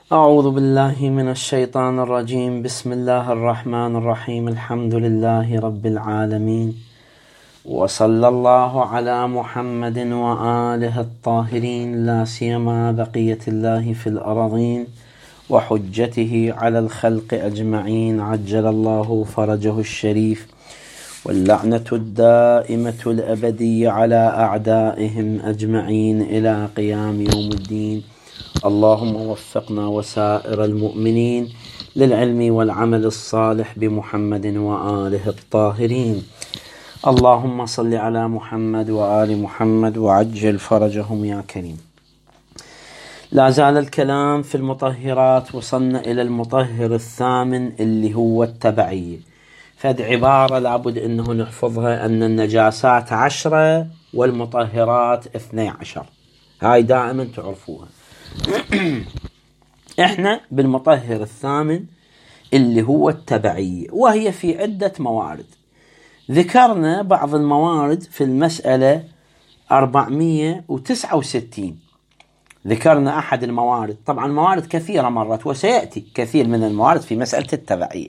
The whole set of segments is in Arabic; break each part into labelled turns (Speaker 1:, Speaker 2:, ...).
Speaker 1: أعوذ بالله من الشيطان الرجيم. بسم الله الرحمن الرحيم. الحمد لله رب العالمين، وصلى الله على محمد وآله الطاهرين، لا سيما بقية الله في الأرضين وحجته على الخلق أجمعين، عجل الله فرجه الشريف، واللعنة الدائمة الأبدية على أعدائهم أجمعين إلى قيام يوم الدين. اللهم وفقنا وسائر المؤمنين للعلم والعمل الصالح بمحمد وآله الطاهرين. اللهم صل على محمد وآل محمد وعجل فرجهم يا كريم. لا زال الكلام في المطهرات، وصلنا إلى المطهر الثامن اللي هو التبعية. فد عبارة لابد أنه نحفظها، أن النجاسات 10 والمطهرات 12. هاي دائما تعرفوها. احنا بالمطهر الثامن اللي هو التبعية، وهي في عدة موارد. ذكرنا بعض الموارد في المسألة 469. ذكرنا أحد الموارد، طبعا موارد كثيرة مرت، وسيأتي كثير من الموارد في مسألة التبعية.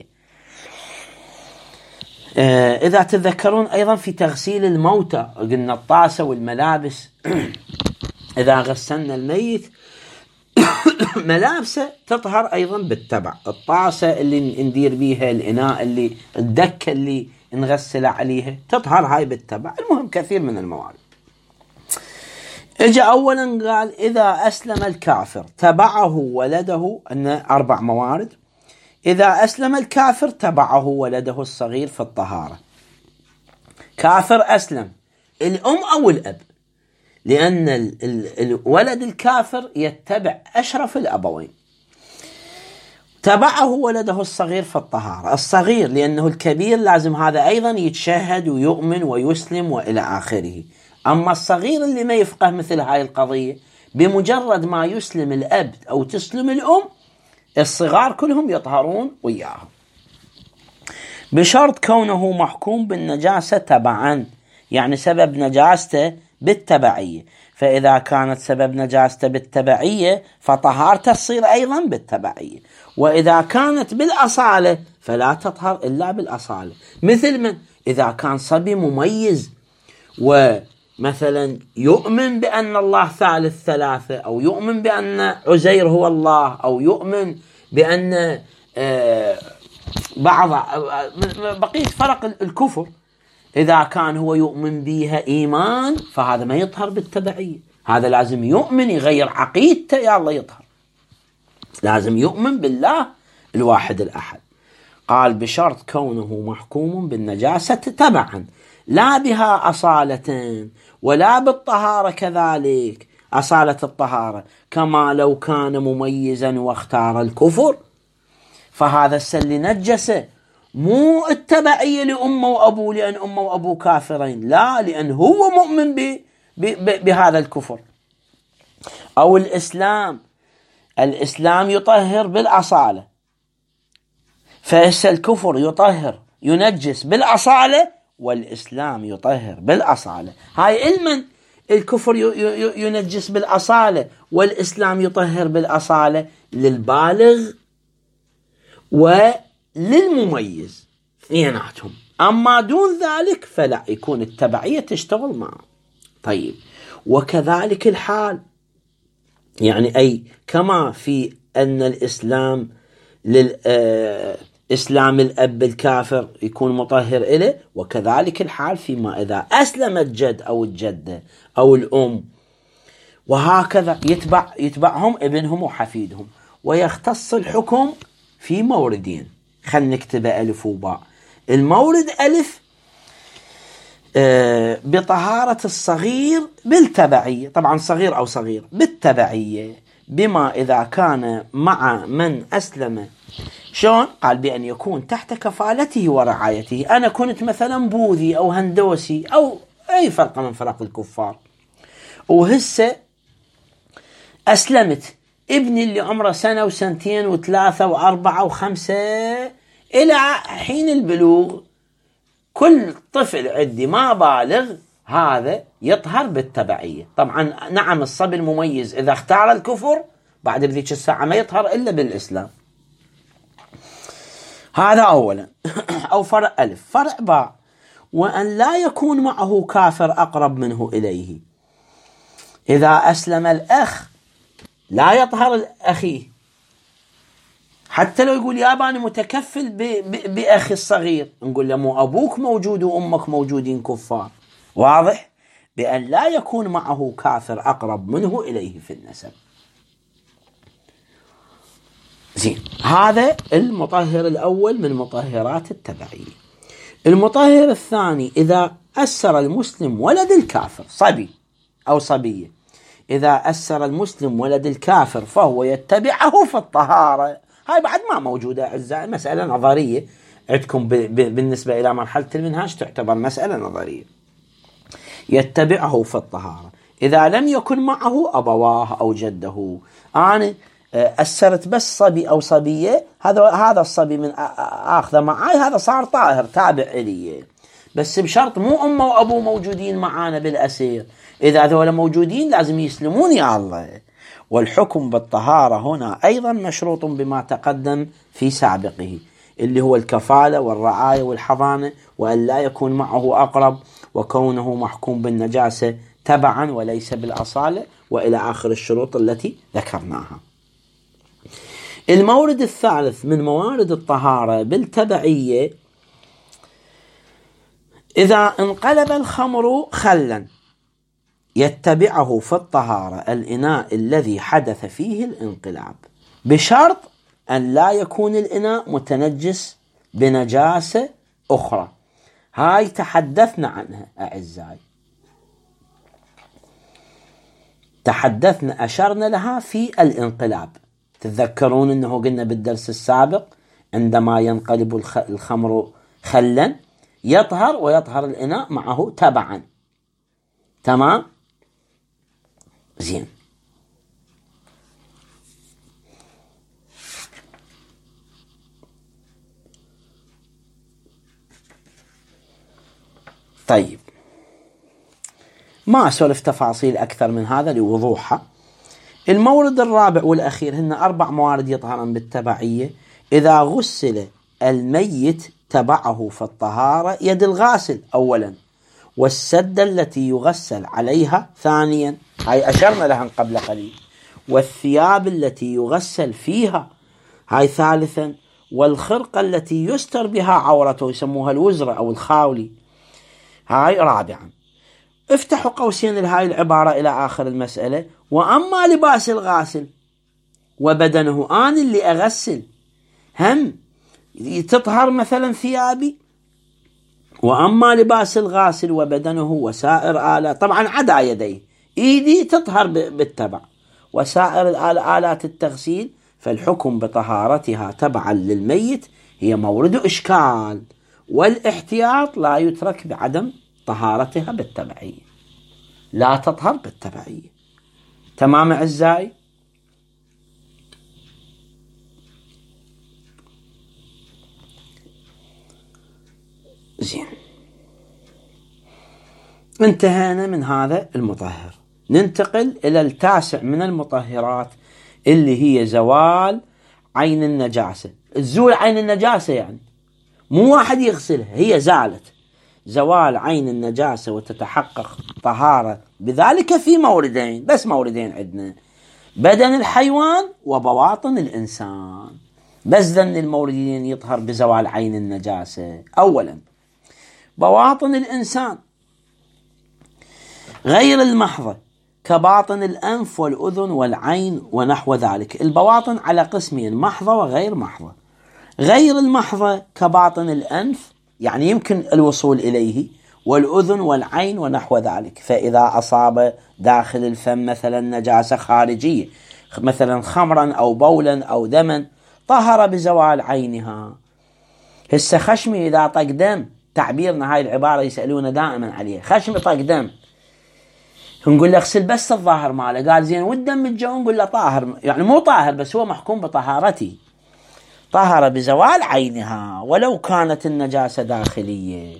Speaker 1: إذا تذكرون أيضا في تغسيل الموتى قلنا الطاسة والملابس. إذا غسلنا الميت ملابسه تطهر أيضا بالتبع. الطاسة اللي ندير بيها، الإناء اللي الدكة اللي نغسل عليها تطهر هاي بالتبع. المهم كثير من الموارد. اجا أولا قال إذا أسلم الكافر تبعه ولده، أن 4 موارد. إذا أسلم الكافر تبعه ولده الصغير في الطهارة. كافر أسلم، الأم أو الأب، لأن الولد الكافر يتبع أشرف الأبوين. تبعه ولده الصغير في الطهارة. الصغير لأنه الكبير لازم هذا أيضا يتشهد ويؤمن ويسلم وإلى آخره. أما الصغير اللي ما يفقه مثل هاي القضية، بمجرد ما يسلم الأب أو تسلم الأم، الصغار كلهم يطهرون وياهم، بشرط كونه محكوم بالنجاسة تبعا، يعني سبب نجاسته بالتبعية. فإذا كانت سبب نجاسته بالتبعية فطهارته تصير أيضا بالتبعية. وإذا كانت بالأصالة فلا تطهر إلا بالأصالة. مثل من إذا كان صبي مميز ومثلا يؤمن بأن الله ثالث ثلاثة، أو يؤمن بأن عزير هو الله، أو يؤمن بأن بعض بقية فرق الكفر، إذا كان هو يؤمن بها إيمان فهذا ما يطهر بالتبعية. هذا لازم يؤمن، يغير عقيدته يا الله يطهر. لازم يؤمن بالله الواحد الأحد. قال بشرط كونه محكوم بالنجاسة تبعا، لا بها أصالة ولا بالطهارة كذلك. أصالة الطهارة كما لو كان مميزا واختار الكفر، فهذا السل نجسه، مو التبعية لأمه وأبوه لأن أمه وأبوه كافرين، لا، لأن هو مؤمن بهذا الكفر. أو الإسلام يطهر بالأصالة، فهسه الكفر يطهر ينجس بالأصالة، والإسلام يطهر بالأصالة. هاي علما الكفر ينجس بالأصالة والإسلام يطهر بالأصالة للبالغ وللمميز اثنيناتهم. أما دون ذلك فلا، يكون التبعية تشتغل معه. طيب، وكذلك الحال، يعني أي كما في أن الإسلام إسلام الأب الكافر يكون مطهر إليه، وكذلك الحال فيما إذا أسلم الجد أو الجدة أو الأم، وهكذا يتبعهم ابنهم وحفيدهم. ويختص الحكم في موردين، خلينا نكتب ألف وباء. المورد ألف بطهارة الصغير بالتبعية، طبعا صغير أو صغير بالتبعية، بما إذا كان مع من أسلم. شلون؟ قال بأن يكون تحت كفالته ورعايته. أنا كنت مثلا بوذي أو هندوسي أو أي فرقة من فرق الكفار، وهسه أسلمت ابني اللي عمره 1 و2 و3 و4 و5 إلى حين البلوغ. كل طفل عندي ما بالغ هذا يطهر بالتبعية. طبعا نعم الصبي المميز إذا اختار الكفر بعد بذيك الساعة ما يطهر إلا بالإسلام. هذا أولا. أو فرع ألف. فرع باء: وأن لا يكون معه كافر أقرب منه إليه. إذا أسلم الأخ لا يطهر الأخي، حتى لو يقول يابا أنا متكفل بأخي الصغير، نقول له مو أبوك موجود وأمك موجودين كفار. واضح؟ بأن لا يكون معه كافر أقرب منه إليه في النسب. زين، هذا المطهر الأول من مطهرات التبعية. المطهر الثاني: إذا أسر المسلم ولد الكافر، صبي أو صبية، إذا أسر المسلم ولد الكافر فهو يتبعه في الطهارة. هاي بعد ما موجودة أعزائي، مسألة نظرية عندكم بالنسبة إلى مرحلة المنهاج، تعتبر مسألة نظرية. يتبعه في الطهارة إذا لم يكن معه أبواه أو جده. أنا أسرت بس صبي أو صبية، هذا الصبي من آخذه معي هذا صار طاهر تابع إلي، بس بشرط مو أمه وأبوه موجودين معانا بالأسير. إذا ذولا موجودين لازم يسلمون يا الله. والحكم بالطهارة هنا أيضا مشروط بما تقدم في سابقه، اللي هو الكفالة والرعاية والحضانة، وأن لا يكون معه أقرب، وكونه محكوم بالنجاسة تبعا وليس بالأصالة، وإلى آخر الشروط التي ذكرناها. المورد الثالث من موارد الطهارة بالتبعية: إذا انقلب الخمر خلا يتبعه في الطهارة الإناء الذي حدث فيه الانقلاب، بشرط أن لا يكون الإناء متنجس بنجاسة أخرى. هاي تحدثنا عنها أعزائي، تحدثنا أشرنا لها في الانقلاب. تتذكرون أنه قلنا بالدرس السابق عندما ينقلب الخمر خلا يطهر ويطهر الإناء معه تبعا. تمام؟ زين. طيب، ما أسولف تفاصيل أكثر من هذا لوضوحها. المورد الرابع والأخير: هن 4 موارد يطهرن بالتبعية. إذا غسل الميت تبعه في الطهارة يد الغاسل أولا، والسدة التي يغسل عليها ثانيا، هاي أشرنا لها قبل قليل، والثياب التي يغسل فيها هاي ثالثا، والخرقة التي يستر بها عورته يسموها الوزرة أو الخاولي هاي رابعا. افتحوا قوسين لهاي العبارة إلى آخر المسألة: وأما لباس الغاسل وبدنه، أنا اللي أغسل هم تطهر مثلا ثيابي، وأما لباس الغاسل وبدنه وسائر آلات، طبعا عدا يديه، إيدي تطهر بالتبع، وسائر آلات التغسيل فالحكم بطهارتها تبعا للميت هي مورد إشكال، والاحتياط لا يترك بعدم طهارتها بالتبعية، لا تطهر بالتبعية. تمام أعزائي؟ زين، انتهينا من هذا المطهر. ننتقل إلى التاسع من المطهرات اللي هي زوال عين النجاسة. الزول عين النجاسة يعني مو واحد يغسلها، هي زالت. زوال عين النجاسة وتتحقق طهارة بذلك في موردين، بس موردين عندنا: بدن الحيوان وبواطن الإنسان. بس ذن الموردين يطهر بزوال عين النجاسة. أولا بواطن الإنسان غير المحظة كباطن الأنف والأذن والعين ونحو ذلك. البواطن على قسمين: محظة وغير محظة. غير المحظة كباطن الأنف يعني يمكن الوصول إليه، والأذن والعين ونحو ذلك. فإذا أصاب داخل الفم مثلا نجاسة خارجية مثلا خمرا أو بولا أو دما طهر بزوال عينها. هسه خشمي إذا طق دم، تعبيرنا هاي العبارة يسألون دائما عليها: خشمي طق دم، نقول له اغسل بس الظاهر ماله. قال زين والدم الجو، نقول له طاهر، يعني مو طاهر بس هو محكوم بطهارته، طهر بزوال عينها ولو كانت النجاسة داخلية.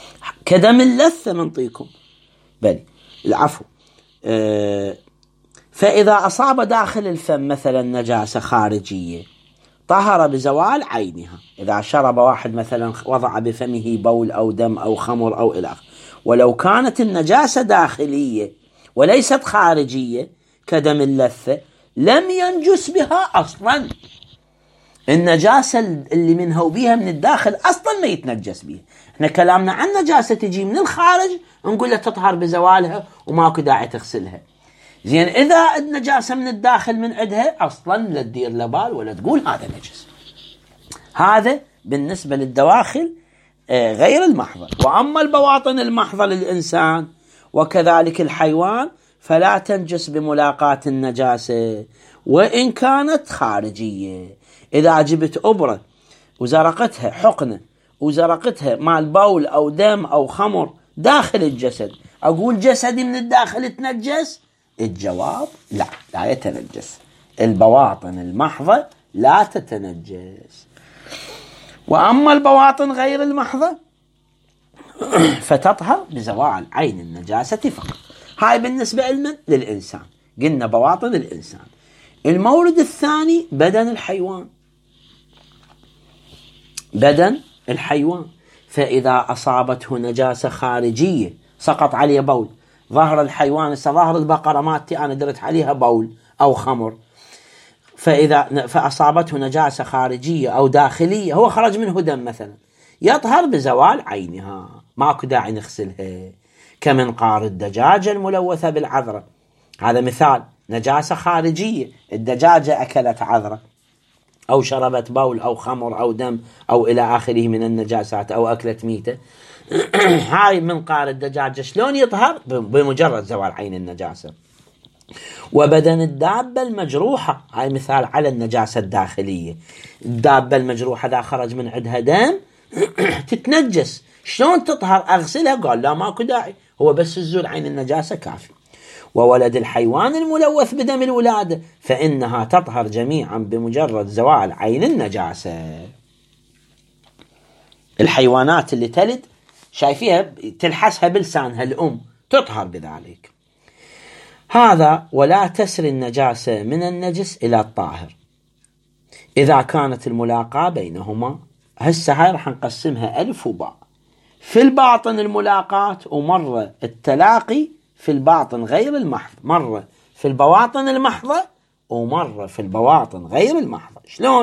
Speaker 1: كدم اللثة منطيكم بل العفو. فإذا أصاب داخل الفم مثلا نجاسة خارجية طهر بزوال عينها. إذا شرب واحد مثلا وضع بفمه بول أو دم أو خمر أو إلى آخره، ولو كانت النجاسة داخلية وليست خارجية كدم اللثة لم ينجس بها أصلا. النجاسة اللي منها وبيها من الداخل أصلا ما يتنجس بها. احنا كلامنا عن نجاسة تجي من الخارج نقول له تطهر بزوالها وماكو داعي تغسلها. زين إذا النجاسة من الداخل من عندها أصلا لا تدير لبال ولا تقول هذا نجس. هذا بالنسبة للدواخل غير المحضة. وأما البواطن المحضة للإنسان وكذلك الحيوان فلا تنجس بملاقاة النجاسة وإن كانت خارجية. إذا جبت أبرة وزرقتها حقنة وزرقتها مال بول أو دم أو خمر داخل الجسد، أقول جسدي من الداخل تنجس؟ الجواب لا يتنجس. البواطن المحضة لا تتنجس. وأما البواطن غير المحضة فتطهر بزوال عين النجاسة فقط. هاي بالنسبة للإنسان. قلنا بواطن الإنسان. المورد الثاني بدن الحيوان. بدن الحيوان فإذا أصابته نجاسة خارجية سقط عليه بول، ظهر الحيوان ظهر البقرة مالتي أنا درت عليها بول أو خمر، فأصابته نجاسة خارجية أو داخلية هو خرج منه دم مثلا، يطهر بزوال عينها ماكو داعي نغسلها. كمنقار الدجاجة الملوثة بالعذرة، هذا مثال نجاسة خارجية. الدجاجة أكلت عذرة أو شربت بول أو خمر أو دم أو إلى آخره من النجاسات أو أكلت ميتة. هاي منقار الدجاجة شلون يطهر؟ بمجرد زوال عين النجاسة. وبدن الدابة المجروحة، هاي مثال على النجاسة الداخلية. الدابة المجروحة إذا خرج من عندها دم تتنجس، شلون تطهر؟ أغسلها؟ قال لا ماكو داعي، هو بس الزول عين النجاسة كافي. وولد الحيوان الملوث بدم الولادة فإنها تطهر جميعا بمجرد زوال عين النجاسة. الحيوانات اللي تلد شايفيها تلحسها بلسانها الأم تطهر بذلك. هذا ولا تسري النجاسة من النجس إلى الطاهر إذا كانت الملاقاة بينهما. هسه هاي رح نقسمها ألف وباء. في الباطن الملاقاة ومرة التلاقي في الباطن غير المحض، مرة في البواطن المحضة ومرة في البواطن غير المحضة. شلون؟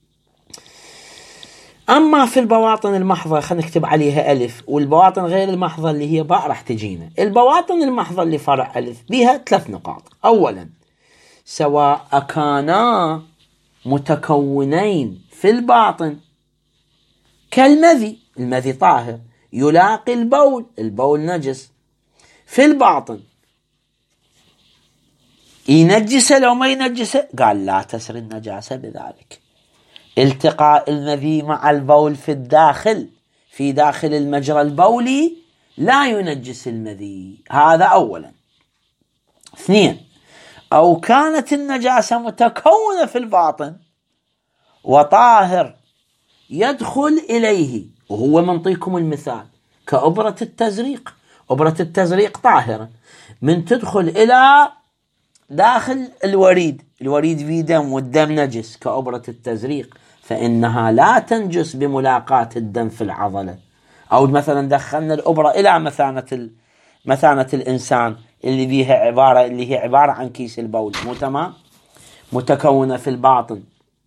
Speaker 1: أما في البواطن المحضة خلينا نكتب عليها ألف، والبواطن غير المحضة اللي هي باء راح تجينا. البواطن المحضة اللي فرع ألف بها 3 نقاط. أولا سواء كانا متكونين في الباطن كالمذي، المذي طاهر، يلاقي البول نجس في الباطن، ينجسه لو ما ينجسه؟ قال لا تسري النجاسة بذلك. التقاء المذي مع البول في الداخل في داخل المجرى البولي لا ينجس المذي. هذا أولا. 2 أو كانت النجاسة متكونة في الباطن وطاهر يدخل إليه، وهو منطيكم المثال كأبرة التزريق. أبرة التزريق طاهرة، من تدخل إلى داخل الوريد فيه دم والدم نجس كأبرة التزريق، فإنها لا تنجس بملاقاة الدم في العضلة. أو مثلا دخلنا الأبرة إلى مثانة الإنسان اللي هي عبارة عن كيس البول، مو تمام؟ متكونة في الباطن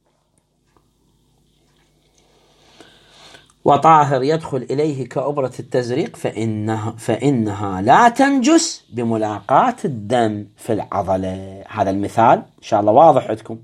Speaker 1: وطاهر يدخل إليه كأبرة التزريق فإنها لا تنجس بملاقاة الدم في العضلة. هذا المثال إن شاء الله واضح عندكم.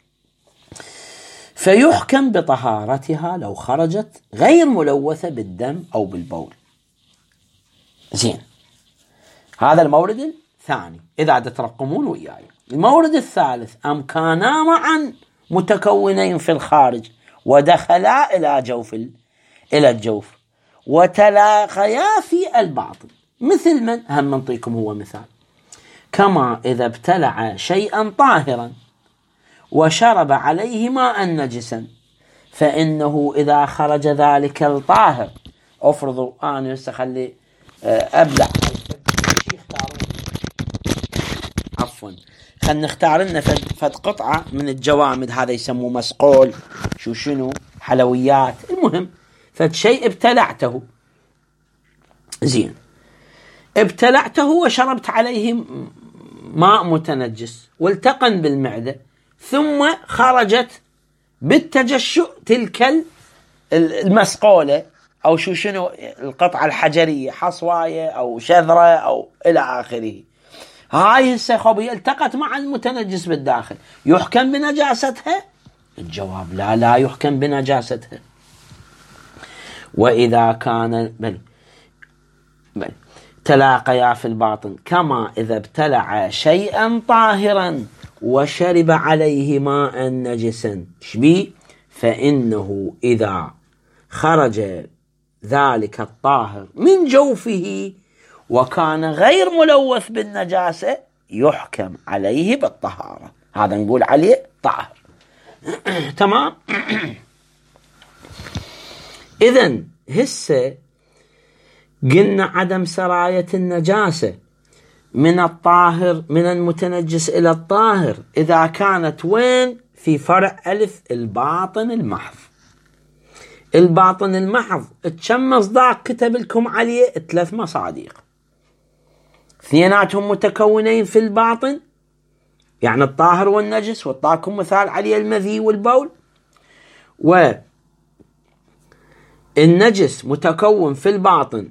Speaker 1: فيحكم بطهارتها لو خرجت غير ملوثة بالدم أو بالبول. زين، هذا المورد الثاني إذا تترقمون وياي. المورد الثالث أم كانا معا متكونين في الخارج ودخلا إلى الجوف وتلاقيا في الباطن، مثل من هم منطيكم هو مثال كما إذا ابتلع شيئا طاهرا وشرب عليه ماء نجسا، فإنه إذا خرج ذلك الطاهر، أفرضوا أنا أبلع خلينا نختار لنا فد قطعة من الجوامد، هذا يسموه مسقول، شنو حلويات، المهم فد شيء ابتلعته، زين، ابتلعته وشربت عليه ماء متنجس والتقن بالمعدة، ثم خرجت بالتجشؤ تلك المسقولة أو شنو القطعة الحجرية، حصواية أو شذرة أو إلى آخره، هاي السخوبية التقت مع المتنجس بالداخل، يحكم بنجاستها؟ الجواب لا يحكم بنجاستها. وإذا كان بل تلاقيا في الباطن، كما إذا ابتلع شيئا طاهرا وشرب عليه ماء نجسا، شبيه؟ فإنه إذا خرج ذلك الطاهر من جوفه وكان غير ملوث بالنجاسة يحكم عليه بالطهارة، هذا نقول عليه طاهر. تمام. إذن هسه قلنا عدم سراية النجاسة من الطاهر من المتنجس إلى الطاهر إذا كانت وين؟ في فرع ألف، الباطن المحض. الباطن المحض كم مصداق كتب لكم عليه؟ 3 مصادق، اثنيناتهم متكونين في الباطن، يعني الطاهر والنجس، وطاكم مثال عليه المذي والبول، والنجس متكون في الباطن،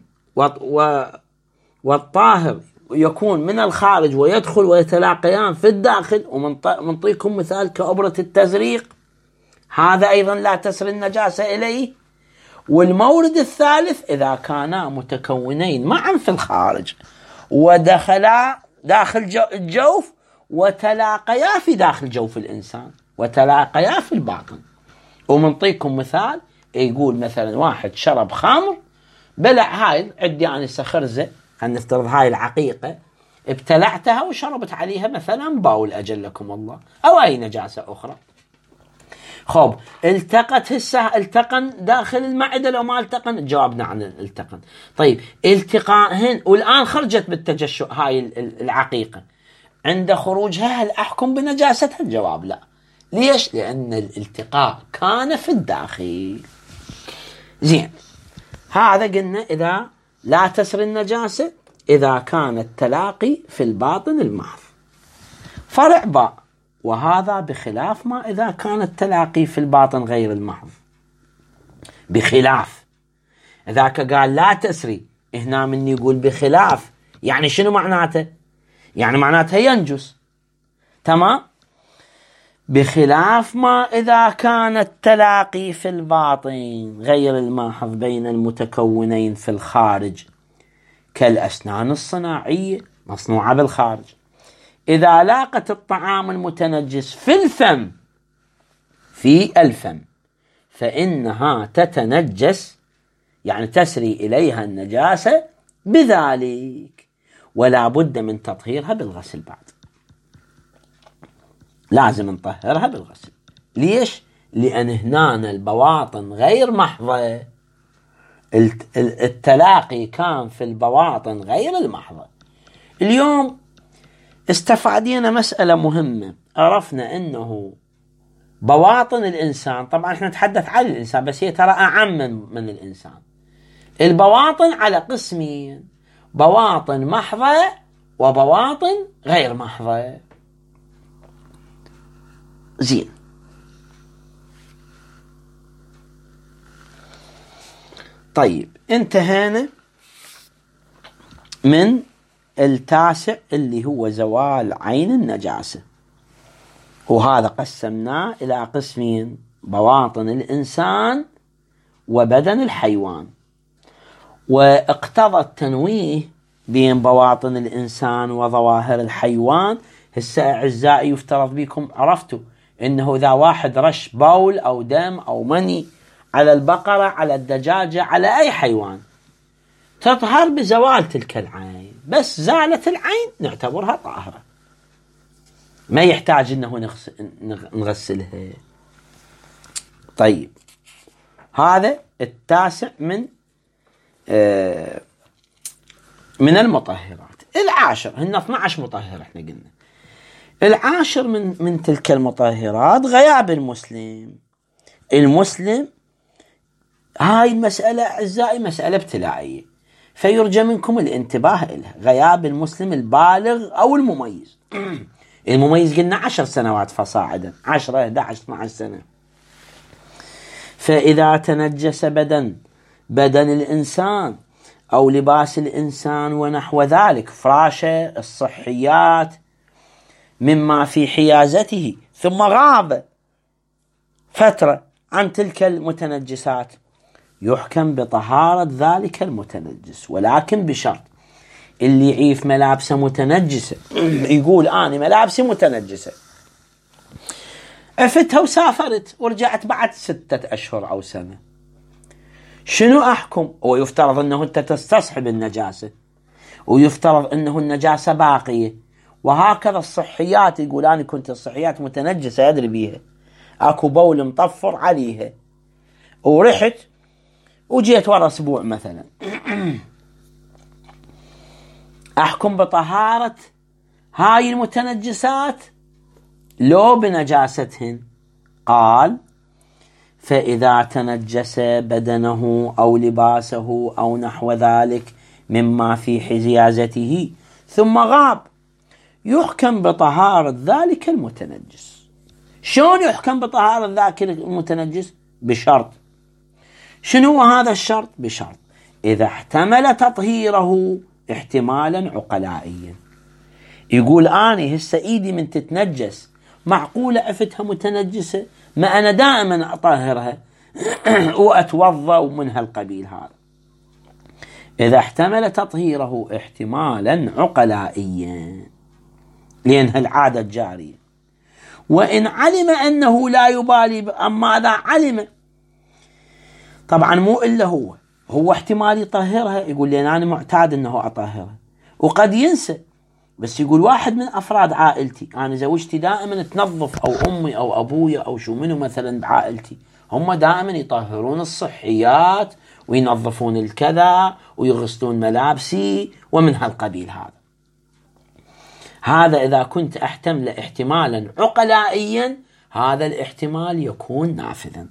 Speaker 1: والطاهر يكون من الخارج ويدخل ويتلاقيان في الداخل. ومنطيكم مثال كأبرة التزريق، هذا أيضا لا تسري النجاسة إليه. والمورد الثالث إذا كانا متكونين معا في الخارج ودخلا داخل الجوف وتلاقيا في داخل جوف الإنسان وتلاقيا في الباطن. ومنطيكم مثال، يقول مثلا واحد شرب خمر، بلع هاي عندي أنا خرزة، خلينا نفترض هاي العقيقة، ابتلعتها وشربت عليها مثلا باول أجلكم الله أو أي نجاسة أخرى. خب التقن داخل المعدة لو ما التقن؟ جوابنا عن التقن. طيب التقاءهن والآن خرجت بالتجشؤ هاي العقيقة، عند خروجها هل أحكم بنجاستها؟ الجواب لا. ليش؟ لأن الالتقاء كان في الداخل. زين، هذا قلنا إذا لا تسري النجاسة إذا كان التلاقي في الباطن المحض. فرع باء، وهذا بخلاف ما إذا كان التلاقي في الباطن غير المحض. بخلاف ذاك قال لا تسري، هنا من يقول بخلاف، يعني شنو معناته؟ يعني معناته ينجس. تمام. بخلاف ما إذا كان التلاقي في الباطن غير المحض بين المتكونين في الخارج، كالأسنان الصناعية مصنوعة بالخارج، إذا لاقت الطعام المتنجس في الفم فإنها تتنجس، يعني تسري إليها النجاسة بذلك، ولا بد من تطهيرها بالغسل. بعد لازم نطهرها بالغسل. ليش؟ لأن هنا البواطن غير محضة، التلاقي كان في البواطن غير المحضة. اليوم استفادينا مسألة مهمة، عرفنا أنه بواطن الإنسان، طبعا احنا نتحدث عن الإنسان بس هي ترى أعم من الإنسان. البواطن على قسمين، بواطن محضة وبواطن غير محضة. زين، طيب انتهينا من التاسع اللي هو زوال عين النجاسة، وهذا قسمناه إلى قسمين، بواطن الإنسان وبدن الحيوان. واقتضى التنويه بين بواطن الإنسان وظواهر الحيوان. هسه أعزائي يفترض بكم عرفتوا إنه إذا واحد رش بول أو دم أو مني على البقرة على الدجاجة على أي حيوان تطهر بزوال تلك العين، بس زالت العين نعتبرها طاهرة، ما يحتاج إنه نغسلها. طيب هذا التاسع من المطهرات. العاشر، هن 12 مطهر احنا قلنا. العاشر من تلك المطهرات غياب المسلم. هاي المسألة أعزائي مسألة ابتلاعية، فيرجى منكم الانتباه إلها. غياب المسلم البالغ أو المميز. المميز قلنا 10 سنوات فصاعدا، 10 11 12 سنة. فإذا تنجس بدن الإنسان أو لباس الإنسان ونحو ذلك، فراشه، الصحيات، مما في حيازته، ثم غاب فترة عن تلك المتنجسات، يحكم بطهارة ذلك المتنجس، ولكن بشرط. اللي يعيف ملابسه متنجسة يقول أنا ملابسي متنجسة، عفتها وسافرت ورجعت بعد 6 أشهر أو سنة، شنو أحكم؟ ويفترض أنه أنت تستصحب النجاسة، ويفترض أنه النجاسة باقية، وهكذا الصحيات. يقول أنا كنت الصحيات متنجسة أدري بيها، أكو بول مطفر عليها ورحت وجيت ورا أسبوع مثلا، أحكم بطهارة هاي المتنجسات لو بنجاستهن؟ قال فإذا تنجس بدنه أو لباسه أو نحو ذلك مما في حيازته ثم غاب، يحكم بطهارة ذلك المتنجس. شلون يحكم بطهارة ذاك المتنجس؟ بشرط. شنو هذا الشرط؟ بشرط إذا احتمل تطهيره احتمالا عقلائيا. يقول أنا هسه إيدي من تتنجس، معقولة عفتها متنجسة؟ ما أنا دائما أطهرها وأتوضأ ومن هالقبيل هذا. إذا احتمل تطهيره احتمالا عقلائيا لأنها العادة الجارية. وإن علم أنه لا يبالي، أما إذا علم، طبعا مو إلا هو احتمال يطهرها، يقول لي أنا معتاد أنه أطهرها، وقد ينسى. بس يقول واحد من أفراد عائلتي، أنا زوجتي دائما تنظف، أو أمي أو أبويا أو شو منه مثلا بعائلتي، هم دائما يطهرون الصحيات وينظفون الكذا ويغسلون ملابسي ومن هالقبيل. هذا إذا كنت أحتمل احتمالا عقلائيا، هذا الاحتمال يكون نافذا،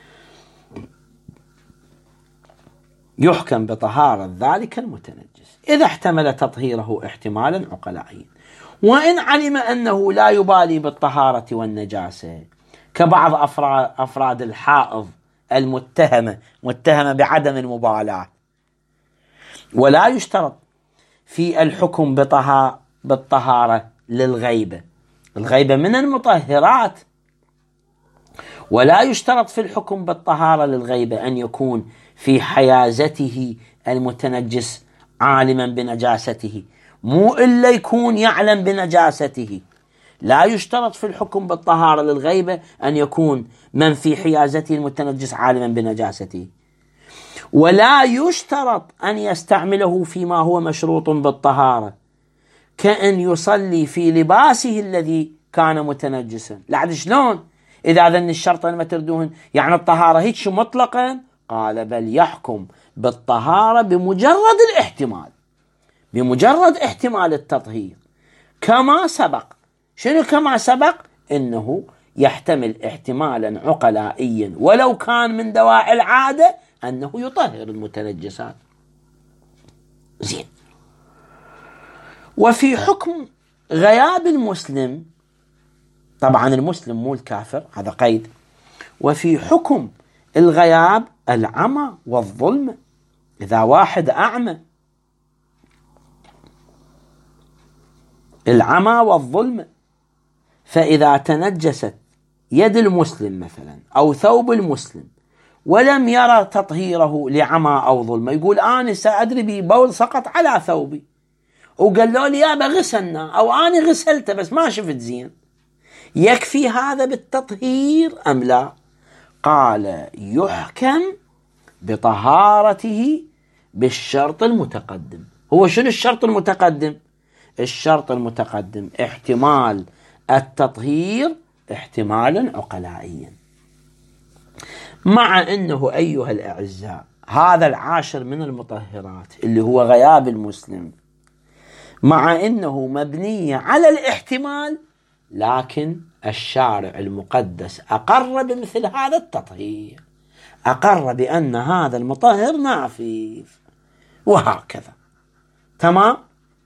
Speaker 1: يحكم بطهارة ذلك المتنجس إذا احتمل تطهيره احتمالا عقلائيا. وإن علم أنه لا يبالي بالطهارة والنجاسة، كبعض أفراد الحائض متهمة بعدم المبالاة. ولا يشترط في الحكم بالطهارة للغيبة، الغيبة من المطهرات. ولا يشترط في الحكم بالطهارة للغيبة أن يكون في حيازته المتنجس عالما بنجاسته، مو إلا يكون يعلم بنجاسته. لا يشترط في الحكم بالطهارة للغيبة أن يكون من في حيازته المتنجس عالما بنجاسته. ولا يشترط أن يستعمله فيما هو مشروط بالطهارة، كأن يصلي في لباسه الذي كان متنجسا. لعد شلون إذا ذن الشرط ما تردوهن؟ يعني الطهارة هيك مطلقا؟ قال بل يحكم بالطهارة بمجرد الاحتمال، بمجرد احتمال التطهير، كما سبق. شنو كما سبق؟ إنه يحتمل احتمالا عقلائيا ولو كان من دواعي العادة أنه يطهر المتنجسات. زين. وفي حكم غياب المسلم، طبعا المسلم مو الكافر، هذا قيد. وفي حكم الغياب العمى والظلم. إذا واحد أعمى، العمى والظلم، فإذا تنجست يد المسلم مثلا أو ثوب المسلم ولم يرى تطهيره لعمى أو ظلم، يقول أنا سأدري ببول سقط على ثوبي وقالوا لي يابا غسلنا، أو أنا غسلته بس ما شفت زين، يكفي هذا بالتطهير أم لا؟ قال يحكم بطهارته بالشرط المتقدم. هو شنو الشرط المتقدم؟ الشرط المتقدم احتمال التطهير احتمالا عقلائيا. مع أنه أيها الأعزاء هذا العاشر من المطهرات اللي هو غياب المسلم، مع أنه مبني على الاحتمال، لكن الشارع المقدس أقر بمثل هذا التطهير، أقر بأن هذا المطهر نافذ، وهكذا. تمام.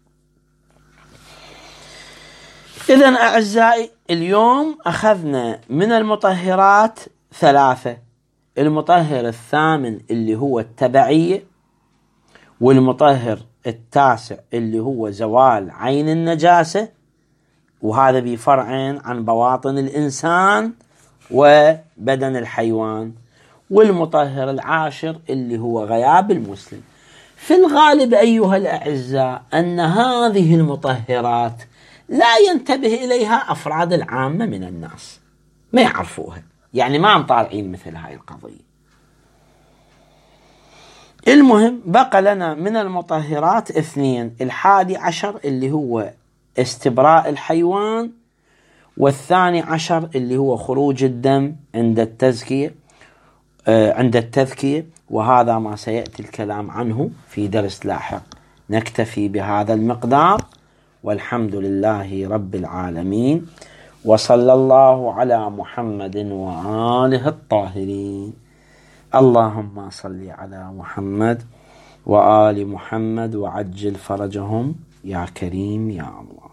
Speaker 1: إذن أعزائي، اليوم أخذنا من المطهرات 3: المطهر الثامن اللي هو التبعية، والمطهر التاسع اللي هو زوال عين النجاسة، وهذا بفرعين عن بواطن الإنسان وبدن الحيوان، والمطهر العاشر اللي هو غياب المسلم. في الغالب أيها الأعزاء أن هذه المطهرات لا ينتبه إليها أفراد العامة من الناس، ما يعرفوها، يعني ما مطالعين مثل هاي القضية. المهم بقى لنا من المطهرات 2: 11 اللي هو استبراء الحيوان، و12 اللي هو خروج الدم عند التذكية، وهذا ما سيأتي الكلام عنه في درس لاحق. نكتفي بهذا المقدار، والحمد لله رب العالمين، وصلى الله على محمد وآله الطاهرين. اللهم صل على محمد وآل محمد وعجل فرجهم يا كريم يا الله.